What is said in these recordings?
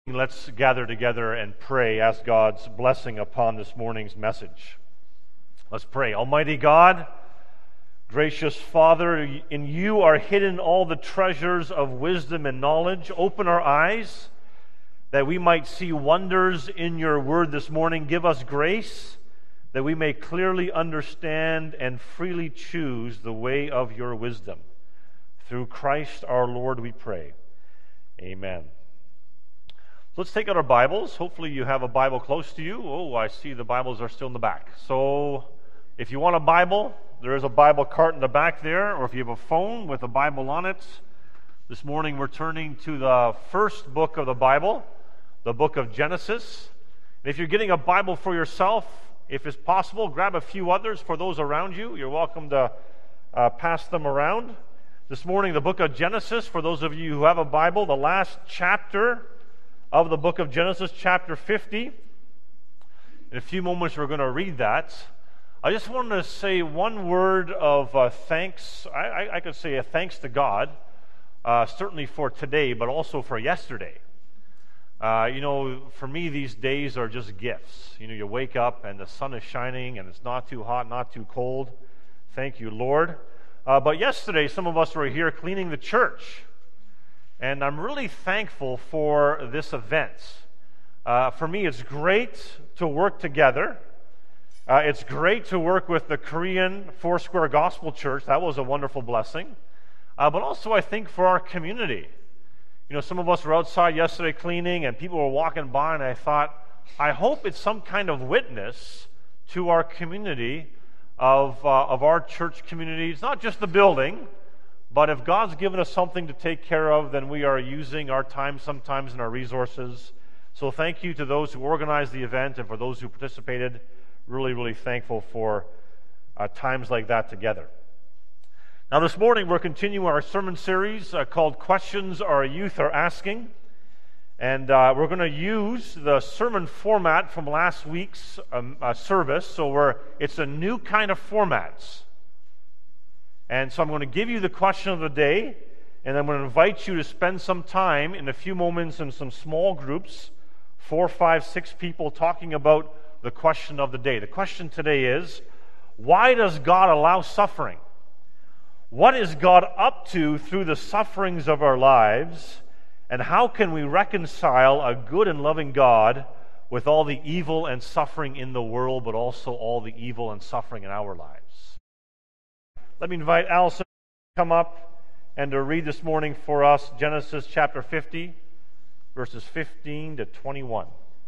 Let's gather together and pray, ask God's blessing upon this morning's message. Let's pray. Almighty God, gracious Father, in you are hidden all the treasures of wisdom and knowledge. Open our eyes that we might see wonders in your word this morning. Give us grace that we may clearly understand and freely choose the way of your wisdom. Through Christ our Lord we pray. Amen. Let's take out our Bibles. Hopefully you have a Bible close to you. Oh, I see the Bibles are still in the back. So if you want a Bible, there is a Bible cart in the back there, or if you have a phone with a Bible on it. This morning we're turning to the first book of the Bible, the book of Genesis. And if you're getting a Bible for yourself, if it's possible, grab a few others for those around you. You're welcome to pass them around. This morning, the book of Genesis, for those of you who have a Bible, the last chapter of the book of Genesis, chapter 50. In a few moments, we're going to read that. I just wanted to say one word of thanks. I could say a thanks to God, certainly for today, but also for yesterday. For me, these days are just gifts. You wake up and the sun is shining and it's not too hot, not too cold. Thank you, Lord. But yesterday, some of us were here cleaning the church. And I'm really thankful for this event. For me, it's great to work together. It's great to work with the Korean Foursquare Gospel Church. That was a wonderful blessing. But also, I think, for our community. Some of us were outside yesterday cleaning, and people were walking by, and I thought, I hope it's some kind of witness to our community of our church community. It's not just the building, but if God's given us something to take care of, then we are using our time sometimes and our resources. So thank you to those who organized the event and for those who participated. Really, really thankful for times like that together. Now this morning we're continuing our sermon series called Questions Our Youth Are Asking. And we're going to use the sermon format from last week's service. So it's a new kind of format. And so I'm going to give you the question of the day, and I'm going to invite you to spend some time in a few moments in some small groups, 4, 5, 6 people, talking about the question of the day. The question today is, why does God allow suffering? What is God up to through the sufferings of our lives, and how can we reconcile a good and loving God with all the evil and suffering in the world, but also all the evil and suffering in our lives? Let me invite Allison to come up and to read this morning for us Genesis chapter 50, verses 15 to 21.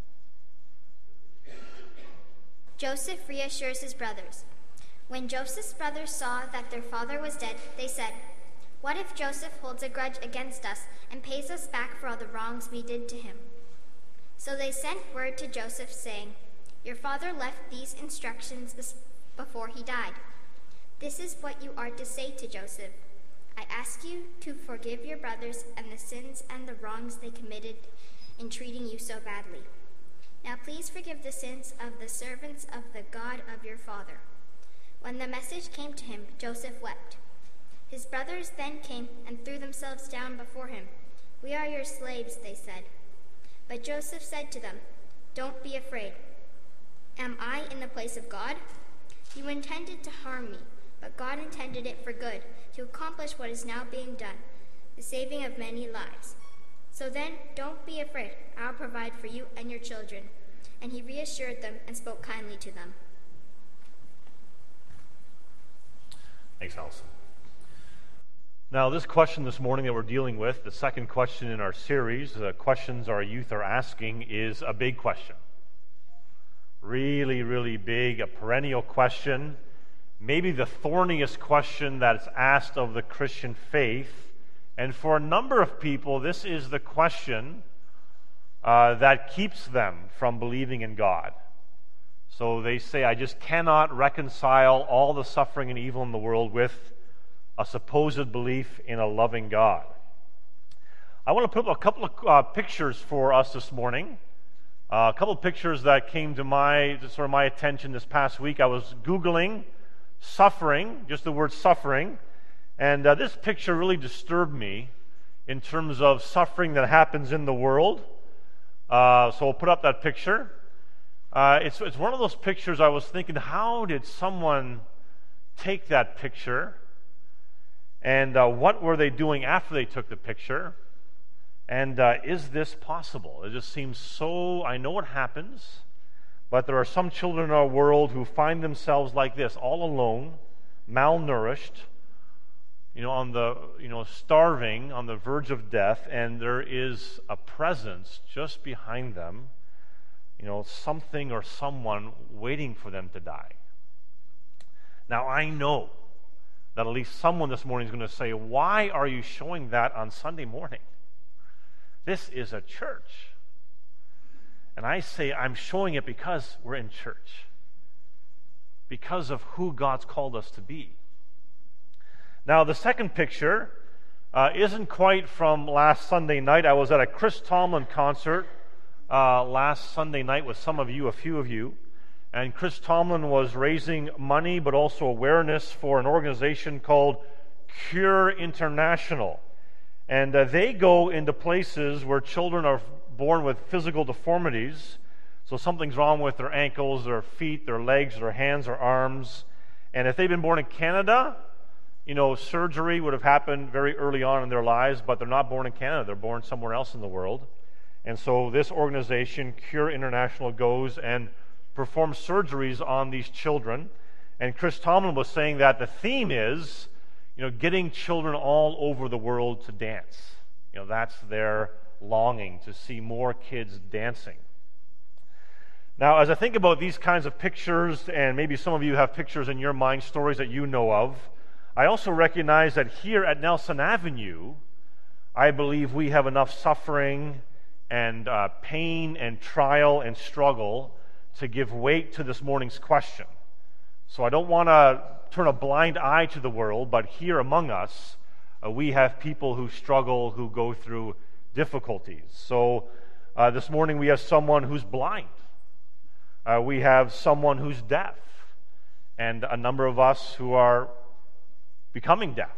Joseph reassures his brothers. When Joseph's brothers saw that their father was dead, they said, "What if Joseph holds a grudge against us and pays us back for all the wrongs we did to him?" So they sent word to Joseph, saying, "Your father left these instructions before he died. This is what you are to say to Joseph. I ask you to forgive your brothers and the sins and the wrongs they committed in treating you so badly. Now please forgive the sins of the servants of the God of your father." When the message came to him, Joseph wept. His brothers then came and threw themselves down before him. "We are your slaves," they said. But Joseph said to them, "Don't be afraid. Am I in the place of God? You intended to harm me, but God intended it for good, to accomplish what is now being done, the saving of many lives. So then, don't be afraid. I'll provide for you and your children." And he reassured them and spoke kindly to them. Thanks, Allison. Now, this question this morning that we're dealing with, the second question in our series, Questions Our Youth Are Asking, is a big question. Really, really big, a perennial question. Maybe the thorniest question that's asked of the Christian faith. And for a number of people, this is the question that keeps them from believing in God. So they say, I just cannot reconcile all the suffering and evil in the world with a supposed belief in a loving God. I want to put up a couple of pictures for us this morning. A couple of pictures that came to my attention this past week. I was Googling suffering, just the word suffering, and this picture really disturbed me in terms of suffering that happens in the world. So we'll put up that picture. It's one of those pictures I was thinking, how did someone take that picture? And what were they doing after they took the picture? And is this possible? It just seems so, I know it happens, but there are some children in our world who find themselves like this, all alone, malnourished, starving, on the verge of death, and there is a presence just behind them, something or someone waiting for them to die. Now, I know that at least someone this morning is going to say, why are you showing that on Sunday morning? This is a church. And I say I'm showing it because we're in church, because of who God's called us to be. Now, the second picture isn't quite from last Sunday night. I was at a Chris Tomlin concert last Sunday night with some of you, a few of you. And Chris Tomlin was raising money, but also awareness for an organization called Cure International. And they go into places where children are born with physical deformities. So something's wrong with their ankles, their feet, their legs, their hands, or arms. And if they've been born in Canada, surgery would have happened very early on in their lives, but they're not born in Canada. They're born somewhere else in the world. And so this organization, Cure International, goes and performs surgeries on these children. And Chris Tomlin was saying that the theme is, getting children all over the world to dance. That's their longing, to see more kids dancing. Now, as I think about these kinds of pictures, and maybe some of you have pictures in your mind, stories that you know of, I also recognize that here at Nelson Avenue, I believe we have enough suffering and pain and trial and struggle to give weight to this morning's question. So I don't want to turn a blind eye to the world, but here among us, we have people who struggle, who go through difficulties. So this morning we have someone who's blind. We have someone who's deaf, and a number of us who are becoming deaf.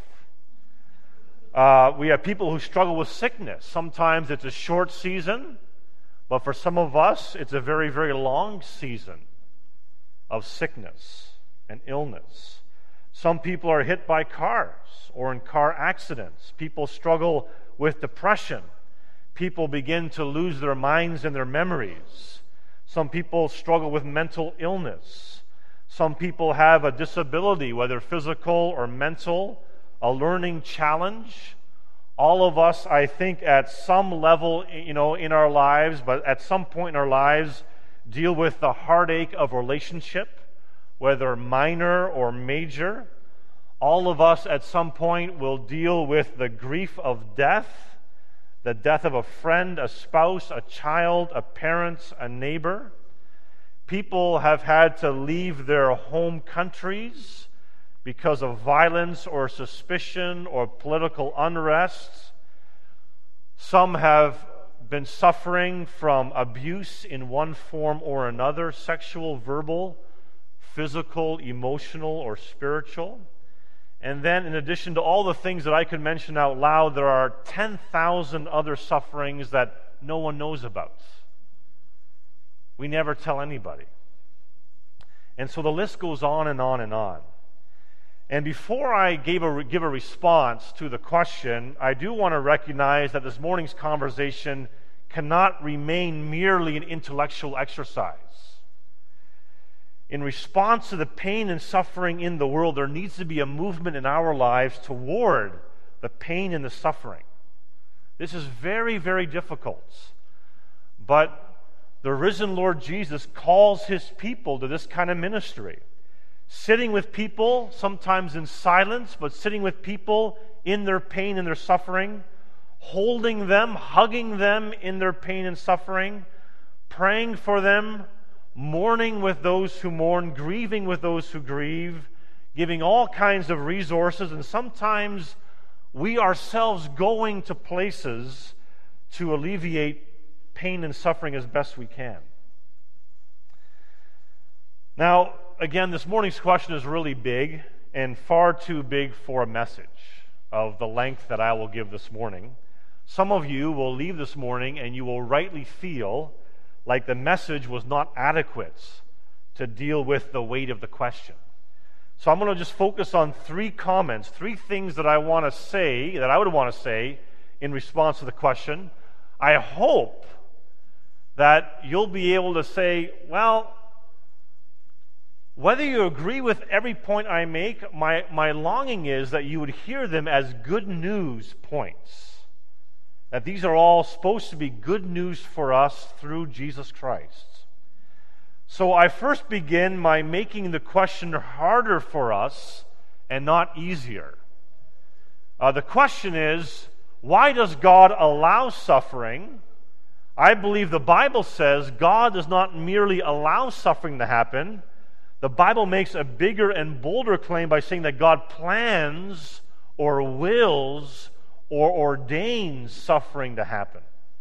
We have people who struggle with sickness. Sometimes it's a short season, but for some of us, it's a very, very long season of sickness and illness. Some people are hit by cars or in car accidents. People struggle with depression. People begin to lose their minds and their memories. Some people struggle with mental illness. Some people have a disability, whether physical or mental, a learning challenge. All of us, I think, at some level, in our lives, but at some point in our lives, deal with the heartache of relationship, whether minor or major. All of us at some point will deal with the grief of death, the death of a friend, a spouse, a child, a parent, a neighbor. People have had to leave their home countries because of violence or suspicion or political unrest. Some have been suffering from abuse in one form or another, sexual, verbal, physical, emotional, or spiritual. And then, in addition to all the things that I could mention out loud, there are 10,000 other sufferings that no one knows about. We never tell anybody. And so the list goes on and on and on. And before I give a response to the question, I do want to recognize that this morning's conversation cannot remain merely an intellectual exercise. In response to the pain and suffering in the world, there needs to be a movement in our lives toward the pain and the suffering. This is very, very difficult. But the risen Lord Jesus calls his people to this kind of ministry. Sitting with people, sometimes in silence, but sitting with people in their pain and their suffering, holding them, hugging them in their pain and suffering, praying for them, mourning with those who mourn, grieving with those who grieve, giving all kinds of resources, and sometimes we ourselves going to places to alleviate pain and suffering as best we can. Now, again, this morning's question is really big and far too big for a message of the length that I will give this morning. Some of you will leave this morning and you will rightly feel like the message was not adequate to deal with the weight of the question. So I'm going to just focus on three comments, three things that I would want to say in response to the question. I hope that you'll be able to say, well, whether you agree with every point I make, my longing is that you would hear them as good news points. That these are all supposed to be good news for us through Jesus Christ. So I first begin by making the question harder for us and not easier. The question is, why does God allow suffering? I believe the Bible says God does not merely allow suffering to happen. The Bible makes a bigger and bolder claim by saying that God plans or wills or ordains suffering to happen.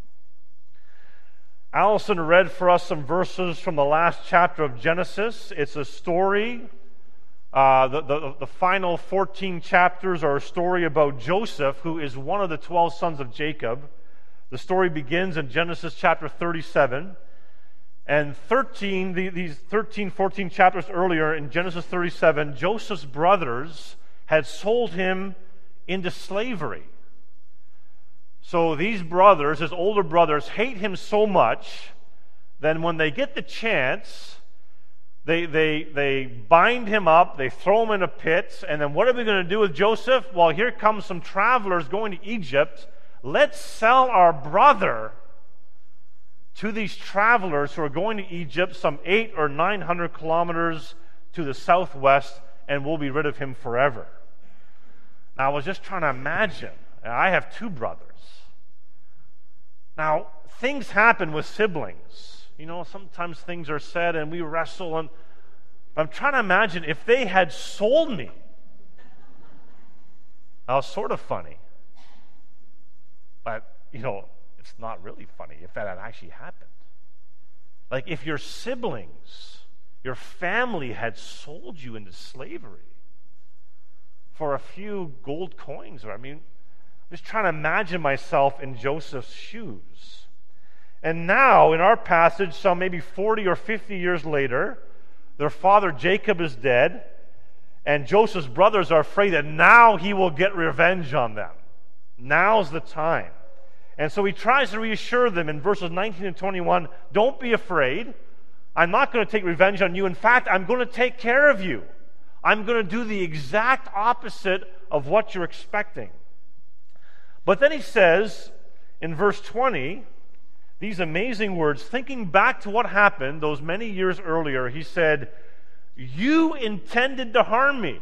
Allison read for us some verses from the last chapter of Genesis. It's a story. The final 14 chapters are a story about Joseph, who is one of the 12 sons of Jacob. The story begins in Genesis chapter 37. And 14 chapters earlier in Genesis 37, Joseph's brothers had sold him into slavery. So these brothers, his older brothers, hate him so much that when they get the chance, they bind him up, they throw him in a pit, and then what are we going to do with Joseph? Well, here comes some travelers going to Egypt. Let's sell our brother to these travelers who are going to Egypt, some 800 or 900 kilometers to the southwest, and we'll be rid of him forever. Now, I was just trying to imagine. I have two brothers. Now, things happen with siblings. You know, sometimes things are said and we wrestle, and I'm trying to imagine if they had sold me. Now, it's sort of funny. But, you know, it's not really funny if that had actually happened. Like if your siblings, your family had sold you into slavery for a few gold coins, I'm just trying to imagine myself in Joseph's shoes. And now, in our passage, some maybe 40 or 50 years later, their father Jacob is dead, and Joseph's brothers are afraid that now he will get revenge on them. Now's the time. And so he tries to reassure them in verses 19 and 21, don't be afraid. I'm not going to take revenge on you. In fact, I'm going to take care of you. I'm going to do the exact opposite of what you're expecting. But then he says in verse 20, these amazing words, thinking back to what happened those many years earlier, he said, you intended to harm me.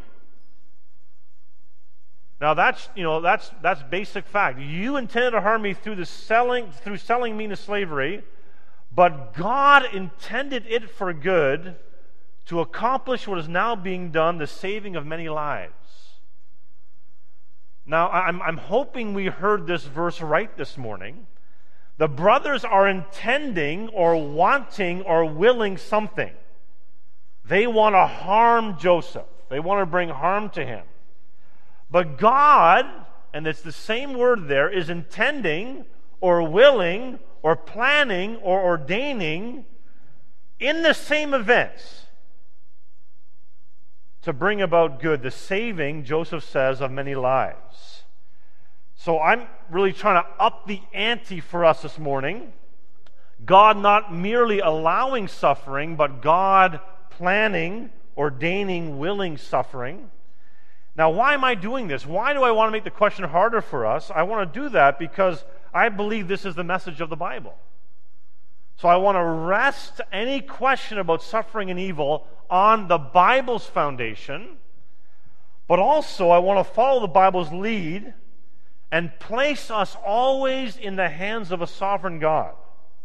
Now that's basic fact. You intended to harm me through selling me into slavery, but God intended it for good to accomplish what is now being done, the saving of many lives. Now, I'm hoping we heard this verse right this morning. The brothers are intending or wanting or willing something. They want to harm Joseph. They want to bring harm to him. But God, and it's the same word there, is intending or willing or planning or ordaining in the same events to bring about good, the saving, Joseph says, of many lives. So I'm really trying to up the ante for us this morning. God not merely allowing suffering, but God planning, ordaining, willing suffering. Now, why am I doing this? Why do I want to make the question harder for us? I want to do that because I believe this is the message of the Bible. So I want to rest any question about suffering and evil on the Bible's foundation, but also I want to follow the Bible's lead and place us always in the hands of a sovereign God.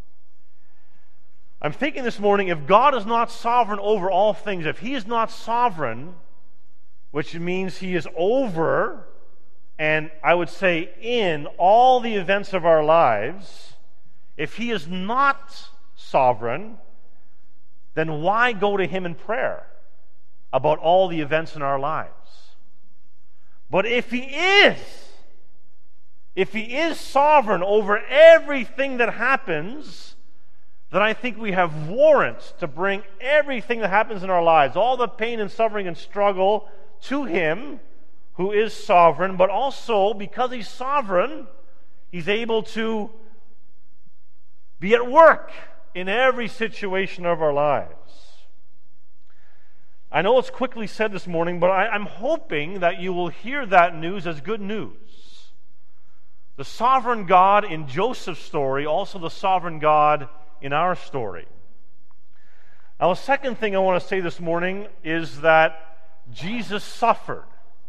I'm thinking this morning, if God is not sovereign over all things, if He is not sovereign, which means He is over, and I would say in all the events of our lives, if He is not sovereign, then why go to Him in prayer about all the events in our lives? But if He is, if He is sovereign over everything that happens, then I think we have warrants to bring everything that happens in our lives, all the pain and suffering and struggle, to Him who is sovereign, but also because He's sovereign, He's able to be at work in every situation of our lives. I know it's quickly said this morning, but I'm hoping that you will hear that news as good news. The sovereign God in Joseph's story, also the sovereign God in our story. Now, the second thing I want to say this morning is that Jesus suffered.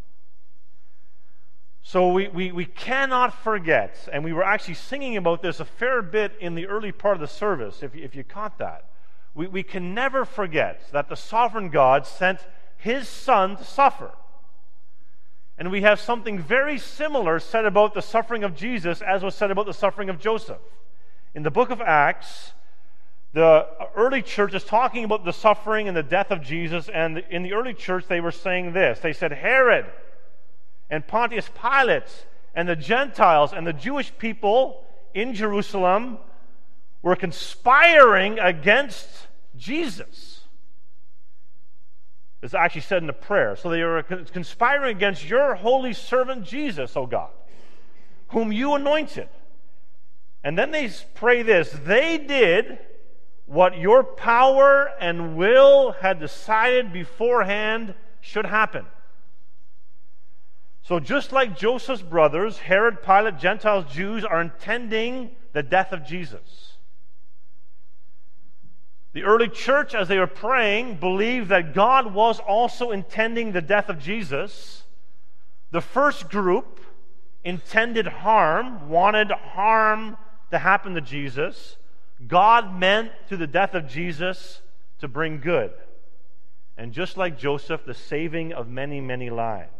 So we cannot forget, and we were actually singing about this a fair bit in the early part of the service, if you caught that. We can never forget that the sovereign God sent His Son to suffer. And we have something very similar said about the suffering of Jesus as was said about the suffering of Joseph. In the book of Acts, the early church is talking about the suffering and the death of Jesus, and in the early church they were saying this. They said, Herod and Pontius Pilate and the Gentiles and the Jewish people in Jerusalem were conspiring against Jesus. It's actually said in the prayer. So they were conspiring against your holy servant Jesus, O God, whom you anointed. And then they pray this: they did what your power and will had decided beforehand should happen. So just like Joseph's brothers, Herod, Pilate, Gentiles, Jews, are intending the death of Jesus. The early church, as they were praying, believed that God was also intending the death of Jesus. The first group intended harm, wanted harm to happen to Jesus. God meant through the death of Jesus to bring good. And just like Joseph, the saving of many, many lives.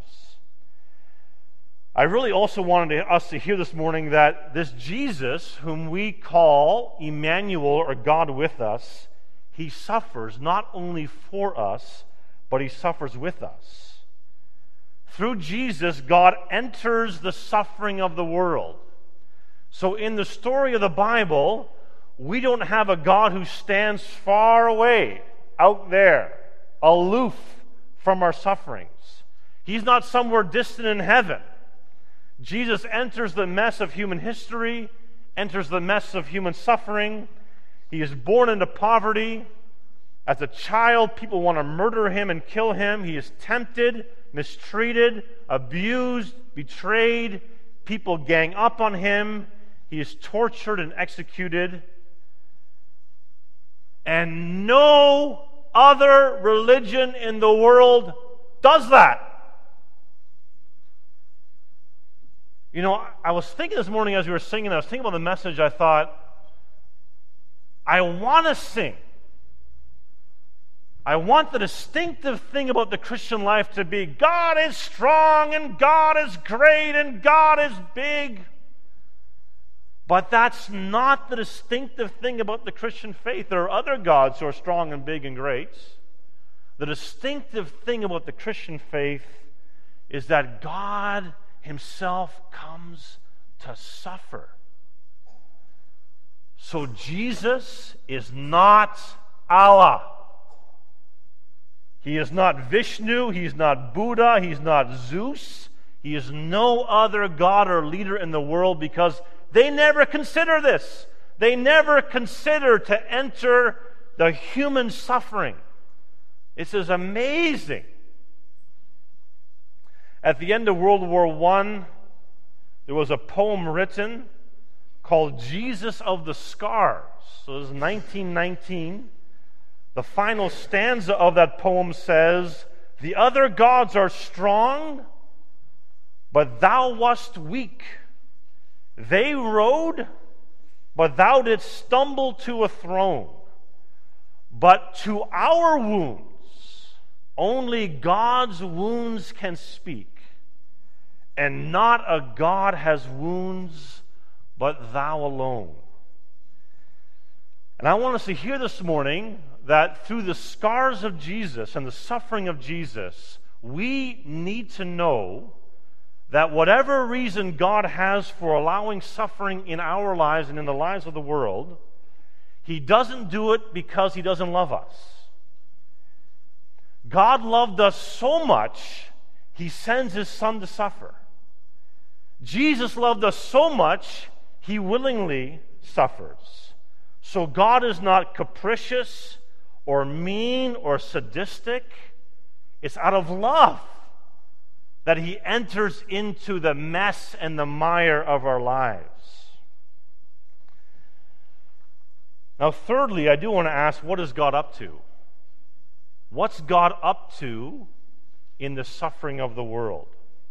I really also wanted us to hear this morning that this Jesus, whom we call Emmanuel, or God with us, He suffers not only for us, but He suffers with us. Through Jesus, God enters the suffering of the world. So in the story of the Bible, we don't have a God who stands far away, out there, aloof from our sufferings. He's not somewhere distant in heaven. Jesus enters the mess of human history, enters the mess of human suffering. He is born into poverty. As a child, people want to murder Him and kill Him. He is tempted, mistreated, abused, betrayed. People gang up on Him. He is tortured and executed. And no other religion in the world does that. You know, I was thinking this morning as we were singing, I was thinking about the message, I thought, I want to sing. I want the distinctive thing about the Christian life to be, God is strong, and God is great, and God is big. But that's not the distinctive thing about the Christian faith. There are other gods who are strong and big and great. The distinctive thing about the Christian faith is that God Himself comes to suffer. So Jesus is not Allah. He is not Vishnu. He's not Buddha. He's not Zeus. He is no other god or leader in the world, because they never consider this. They never consider to enter the human suffering. This is amazing. At the end of World War I, there was a poem written called Jesus of the Scars. So this is 1919. The final stanza of that poem says, "The other gods are strong, but thou wast weak. They rode, but thou didst stumble to a throne. But to our wounds, only God's wounds can speak. And not a God has wounds, but thou alone." And I want us to hear this morning that through the scars of Jesus and the suffering of Jesus, we need to know that whatever reason God has for allowing suffering in our lives and in the lives of the world, He doesn't do it because He doesn't love us. God loved us so much, He sends His Son to suffer. Jesus loved us so much, He willingly suffers. So God is not capricious or mean or sadistic. It's out of love that He enters into the mess and the mire of our lives. Now, thirdly, I do want to ask, what is God up to? What's God up to in the suffering of the world?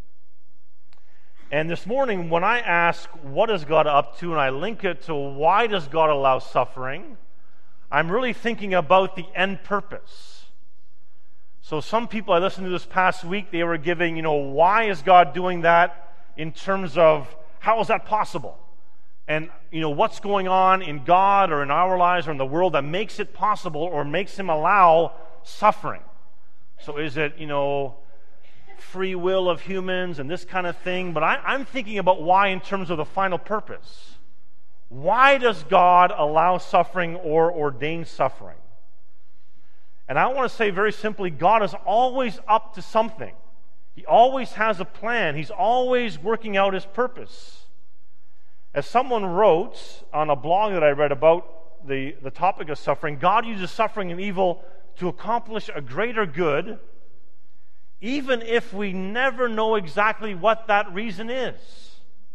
And this morning, when I ask, what is God up to, and I link it to why does God allow suffering, I'm really thinking about the end purpose. So some people I listened to this past week, they were giving, why is God doing that in terms of how is that possible? And, what's going on in God or in our lives or in the world that makes it possible or makes Him allow suffering? So is it, free will of humans and this kind of thing? But I'm thinking about why in terms of the final purpose. Why does God allow suffering or ordain suffering? And I want to say very simply, God is always up to something. He always has a plan. He's always working out His purpose. As someone wrote on a blog that I read about the topic of suffering, God uses suffering and evil to accomplish a greater good, even if we never know exactly what that reason is.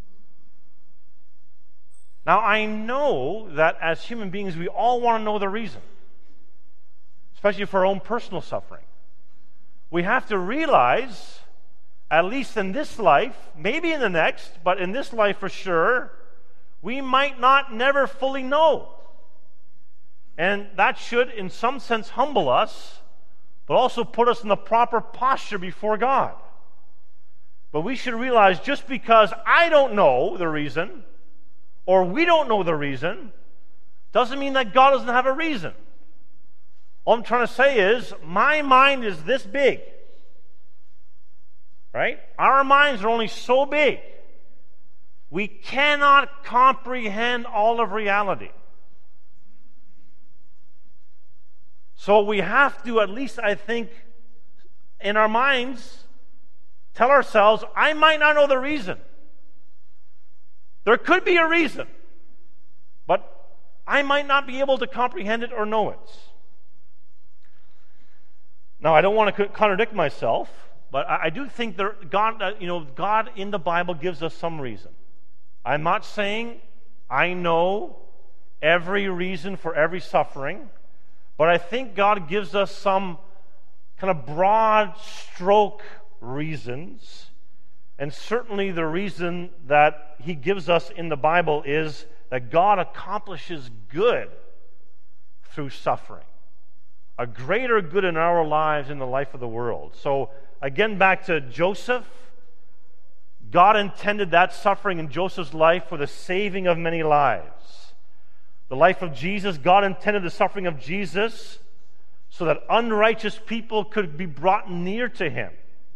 Now, I know that as human beings, we all want to know the reason, especially for our own personal suffering. We have to realize, at least in this life, maybe in the next, but in this life for sure, we might not never fully know. And that should, in some sense, humble us, but also put us in the proper posture before God. But we should realize just because I don't know the reason, or we don't know the reason, doesn't mean that God doesn't have a reason. All I'm trying to say is, my mind is this big. Right? Our minds are only so big. We cannot comprehend all of reality. So we have to, at least I think, in our minds, tell ourselves, I might not know the reason. There could be a reason, but I might not be able to comprehend it or know it. Now, I don't want to contradict myself, but I do think God in the Bible gives us some reason. I'm not saying I know every reason for every suffering, but I think God gives us some kind of broad stroke reasons. And certainly the reason that He gives us in the Bible is that God accomplishes good through suffering. A greater good in our lives in the life of the world. So again, back to Joseph. God intended that suffering in Joseph's life for the saving of many lives. The life of Jesus, God intended the suffering of Jesus so that unrighteous people could be brought near to Him.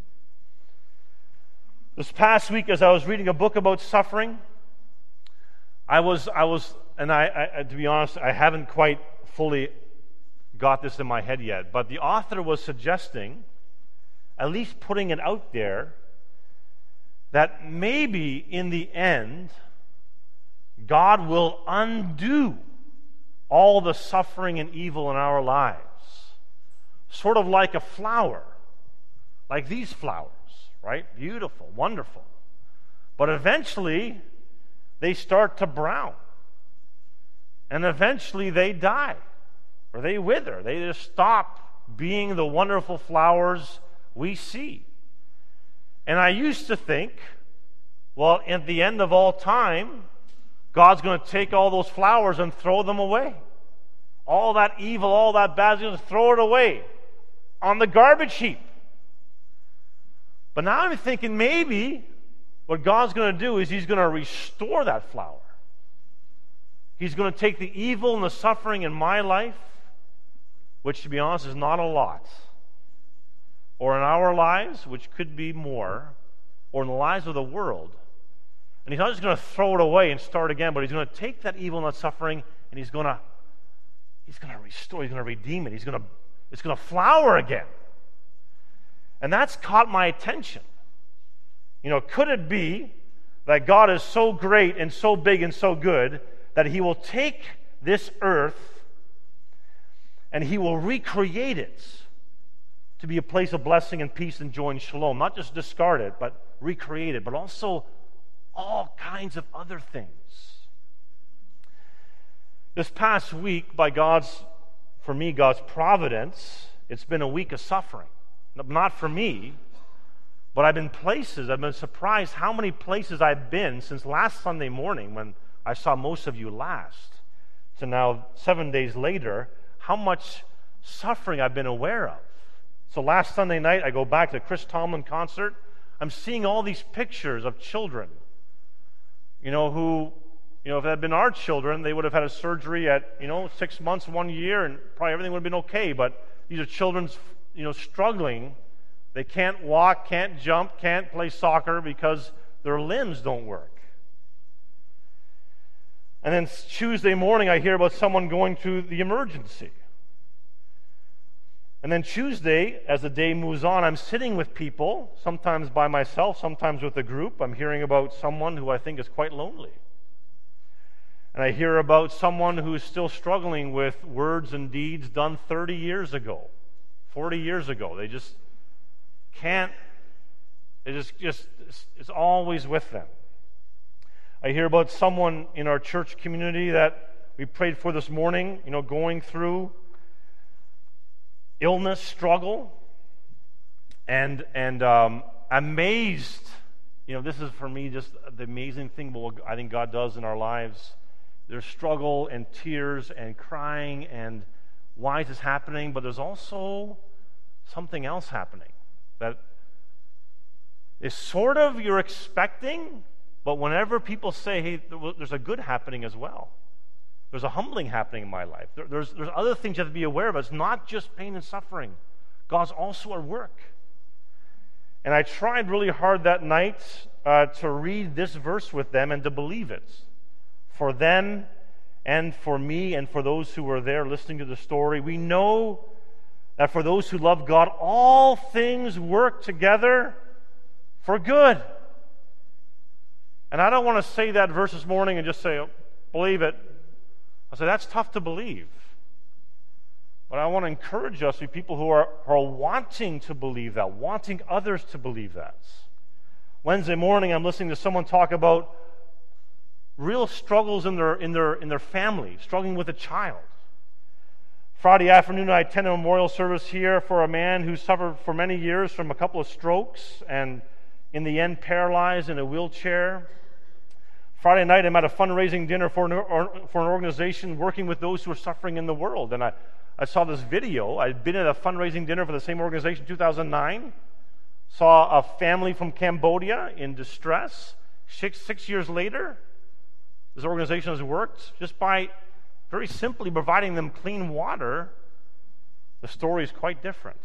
This past week, as I was reading a book about suffering, I was, to be honest, I haven't quite fully got this in my head yet, but the author was suggesting, at least putting it out there, that maybe in the end, God will undo all the suffering and evil in our lives. Sort of like a flower, like these flowers, right? Beautiful, wonderful. But eventually, they start to brown. And eventually they die, or they wither. They just stop being the wonderful flowers we see. And I used to think, well, at the end of all time, God's going to take all those flowers and throw them away. All that evil, all that bad, He's going to throw it away on the garbage heap. But now I'm thinking maybe what God's going to do is He's going to restore that flower. He's going to take the evil and the suffering in my life, which, to be honest, is not a lot, or in our lives, which could be more, or in the lives of the world. And he's not just going to throw it away and start again, but he's going to take that evil and that suffering and he's going to restore, he's going to redeem it. It's going to flower again. And that's caught my attention. Could it be that God is so great and so big and so good that he will take this earth and he will recreate it to be a place of blessing and peace and joy and shalom? Not just discard it, but recreate it, but also all kinds of other things. This past week, by God's providence, it's been a week of suffering. Not for me, but I've been surprised how many places I've been since last Sunday morning when I saw most of you last, to now 7 days later, how much suffering I've been aware of. So last Sunday night, I go back to the Chris Tomlin concert. I'm seeing all these pictures of children, who, if it had been our children, they would have had a surgery at, 6 months, 1 year, and probably everything would have been okay. But these are children, struggling. They can't walk, can't jump, can't play soccer because their limbs don't work. And then Tuesday morning, I hear about someone going to the emergency. And then Tuesday, as the day moves on, I'm sitting with people, sometimes by myself, sometimes with a group. I'm hearing about someone who I think is quite lonely. And I hear about someone who's still struggling with words and deeds done 30 years ago, 40 years ago. They just can't, it's always with them. I hear about someone in our church community that we prayed for this morning, going through illness, struggle, and amazed. This is for me just the amazing thing what I think God does in our lives. There's struggle and tears and crying and why is this happening? But there's also something else happening that is sort of you're expecting, but whenever people say, hey, there's a good happening as well. There's a humbling happening in my life. There's other things you have to be aware of. It's not just pain and suffering. God's also at work. And I tried really hard that night to read this verse with them and to believe it. For them and for me and for those who were there listening to the story, we know that for those who love God, all things work together for good. And I don't want to say that verse this morning and just say, oh, believe it. I say, that's tough to believe. But I want to encourage us, we people who are wanting to believe that, wanting others to believe that. Wednesday morning, I'm listening to someone talk about real struggles in their family, struggling with a child. Friday afternoon, I attended a memorial service here for a man who suffered for many years from a couple of strokes and in the end paralyzed in a wheelchair. Friday night, I'm at a fundraising dinner for an organization working with those who are suffering in the world. And I saw this video. I'd been at a fundraising dinner for the same organization in 2009. Saw a family from Cambodia in distress. 6 years later, this organization has worked just by very simply providing them clean water. The story is quite different.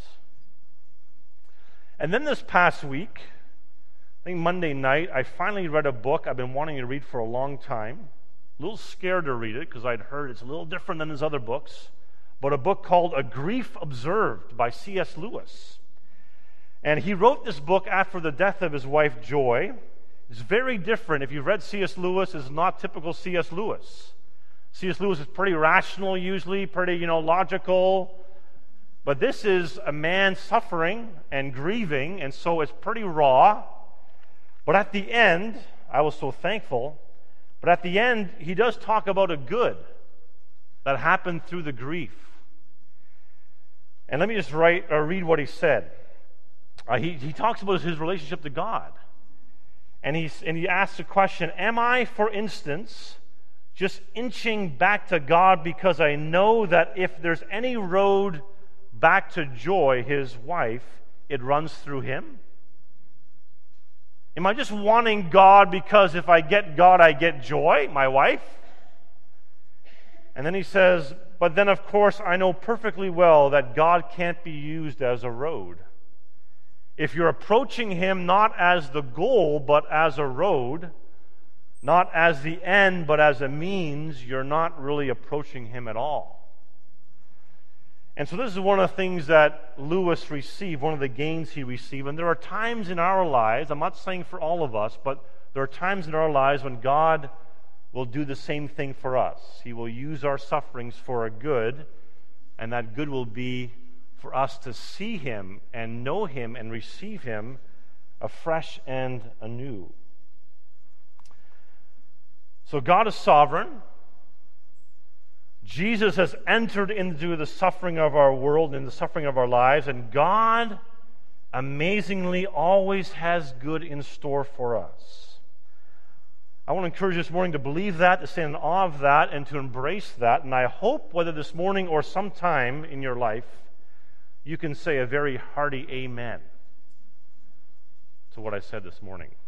And then this past week, I think Monday night, I finally read a book I've been wanting to read for a long time. A little scared to read it because I'd heard it's a little different than his other books. But a book called A Grief Observed by C.S. Lewis. And he wrote this book after the death of his wife, Joy. It's very different. If you've read C.S. Lewis, it's not typical C.S. Lewis. C.S. Lewis is pretty rational usually, pretty, logical. But this is a man suffering and grieving, and so it's pretty raw. But at the end, I was so thankful, but at the end, he does talk about a good that happened through the grief. And let me just read what he said. He talks about his relationship to God. And he asks the question, am I, for instance, just inching back to God because I know that if there's any road back to Joy, his wife, it runs through him? Am I just wanting God because if I get God, I get Joy, my wife? And then he says, but then of course I know perfectly well that God can't be used as a road. if you're approaching Him not as the goal but as a road, not as the end but as a means, you're not really approaching Him at all. And so this is one of the things that Lewis received, one of the gains he received. And there are times in our lives, I'm not saying for all of us, but there are times in our lives when God will do the same thing for us. He will use our sufferings for a good, and that good will be for us to see Him and know Him and receive Him afresh and anew. So God is sovereign. Jesus has entered into the suffering of our world and the suffering of our lives, and God amazingly always has good in store for us. I want to encourage you this morning to believe that, to stand in awe of that, and to embrace that. And I hope whether this morning or sometime in your life, you can say a very hearty amen to what I said this morning.